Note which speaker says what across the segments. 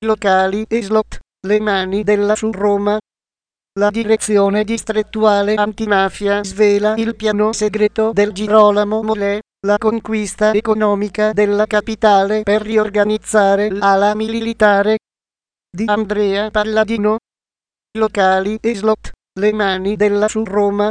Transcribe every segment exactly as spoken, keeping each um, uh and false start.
Speaker 1: locali e slot, le mani della su Roma. La direzione distrettuale antimafia svela il piano segreto del Girolamo Molè, la conquista economica della capitale per riorganizzare l'ala militare di Andrea Palladino. Locali e slot, le mani della su Roma.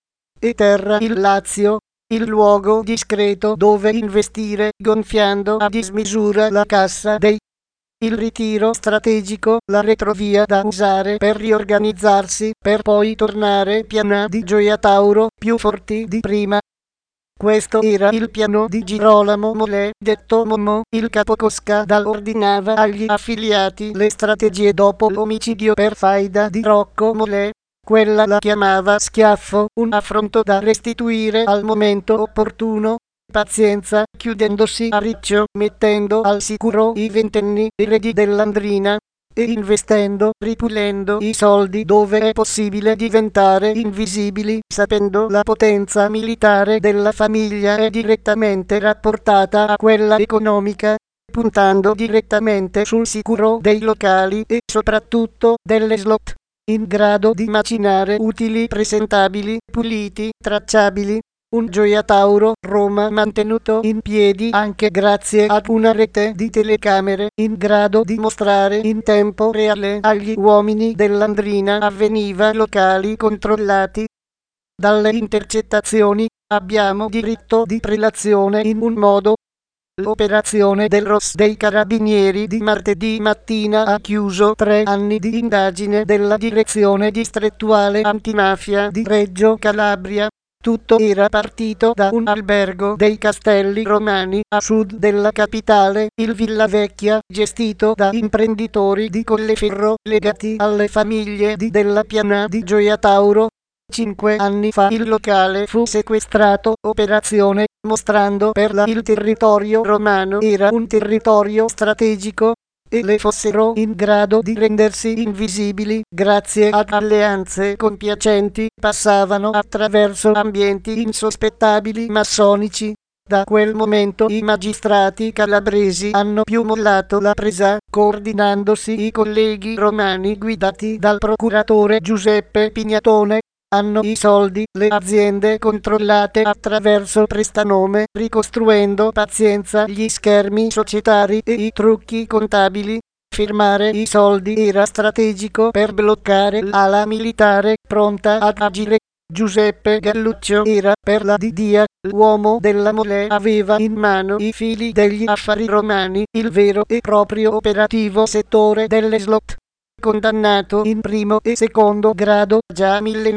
Speaker 1: E terra il Lazio, il luogo discreto dove investire gonfiando a dismisura la cassa dei. Il ritiro strategico, la retrovia da usare per riorganizzarsi, per poi tornare piena di Gioia Tauro, più forti di prima. Questo era il piano di Girolamo Molè, detto Momo, il capocosca dal ordinava agli affiliati le strategie dopo l'omicidio per faida di Rocco Molè. Quella la chiamava schiaffo, un affronto da restituire al momento opportuno. Pazienza, chiudendosi a riccio, mettendo al sicuro i ventenni eredi dell'Andrina e investendo, ripulendo i soldi dove è possibile diventare invisibili, sapendo la potenza militare della famiglia è direttamente rapportata a quella economica, puntando direttamente sul sicuro dei locali e soprattutto delle slot, in grado di macinare utili presentabili, puliti, tracciabili. Un Gioia Tauro Roma mantenuto in piedi anche grazie ad una rete di telecamere in grado di mostrare in tempo reale agli uomini dell'Andrina avveniva locali controllati. Dalle intercettazioni abbiamo diritto di prelazione in un modo. L'operazione del R O S dei Carabinieri di martedì mattina ha chiuso tre anni di indagine della direzione distrettuale antimafia di Reggio Calabria. Tutto era partito da un albergo dei Castelli Romani a sud della capitale, il Villa Vecchia, gestito da imprenditori di Colleferro legati alle famiglie di Della Piana di Gioia Tauro. Cinque anni fa il locale fu sequestrato, operazione, mostrando per la il territorio romano era un territorio strategico e le fossero in grado di rendersi invisibili grazie ad alleanze compiacenti, passavano attraverso ambienti insospettabili massonici. Da quel momento i magistrati calabresi hanno più mollato la presa, coordinandosi i colleghi romani guidati dal procuratore Giuseppe Pignatone. Hanno i soldi, le aziende controllate attraverso prestanome, ricostruendo pazienza gli schermi societari e i trucchi contabili. Firmare i soldi era strategico per bloccare l'ala militare pronta ad agire. Giuseppe Galluccio era per la Didia, l'uomo della Molè aveva in mano i fili degli affari romani, il vero e proprio operativo settore delle slot. Condannato in primo e secondo grado, già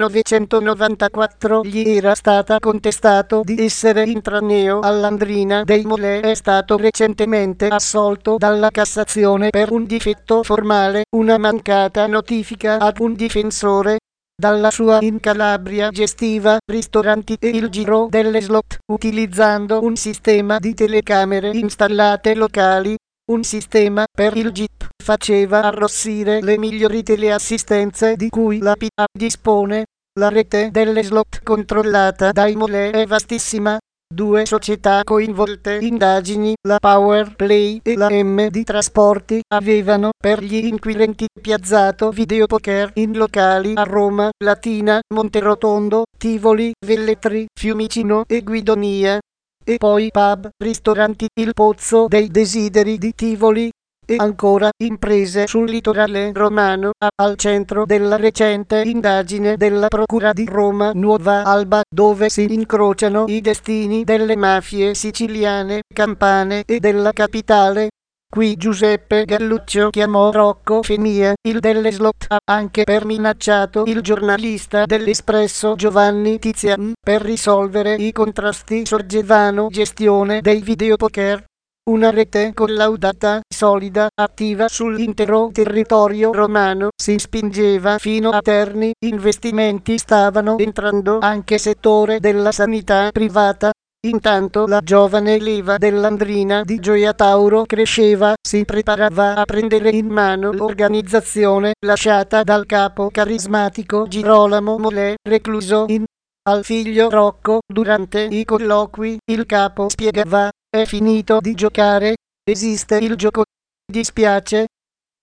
Speaker 1: millenovecentonovantaquattro gli era stata contestato di essere intraneo all'Andrina dei Molè, è stato recentemente assolto dalla Cassazione per un difetto formale, una mancata notifica ad un difensore. Dalla sua in Calabria gestiva ristoranti e il giro delle slot, utilizzando un sistema di telecamere installate locali. Un sistema per il G I P faceva arrossire le migliori teleassistenze di cui la P A dispone. La rete delle slot controllata dai Molè è vastissima. Due società coinvolte indagini, la Power Play e la M di Trasporti, avevano per gli inquirenti piazzato videopoker in locali a Roma, Latina, Monterotondo, Tivoli, Velletri, Fiumicino e Guidonia. E poi pub, ristoranti, il Pozzo dei Desideri di Tivoli. E ancora imprese sul litorale romano, a, al centro della recente indagine della Procura di Roma Nuova Alba, dove si incrociano i destini delle mafie siciliane, campane e della capitale. Qui Giuseppe Galluccio chiamò Rocco Fenia, il delle slot, ha anche per minacciato il giornalista dell'Espresso Giovanni Tizian, per risolvere i contrasti sorgevano gestione dei videopoker. Una rete collaudata, solida, attiva sull'intero territorio romano, si spingeva fino a Terni, investimenti stavano entrando anche settore della sanità privata. Intanto la giovane leva dell'Andrina di Gioia Tauro cresceva, si preparava a prendere in mano l'organizzazione lasciata dal capo carismatico Girolamo Molè, recluso in. Al figlio Rocco, durante i colloqui, il capo spiegava: è finito di giocare, esiste il gioco. Dispiace.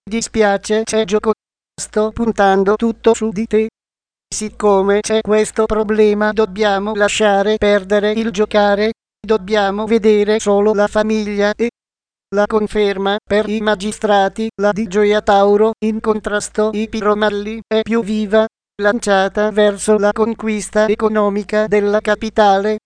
Speaker 1: dispiace, c'è gioco. Sto puntando tutto su di te. Siccome c'è questo problema dobbiamo lasciare perdere il giocare, dobbiamo vedere solo la famiglia e la conferma per i magistrati, la di Gioia Tauro, in contrasto i Piromalli, è più viva, lanciata verso la conquista economica della capitale.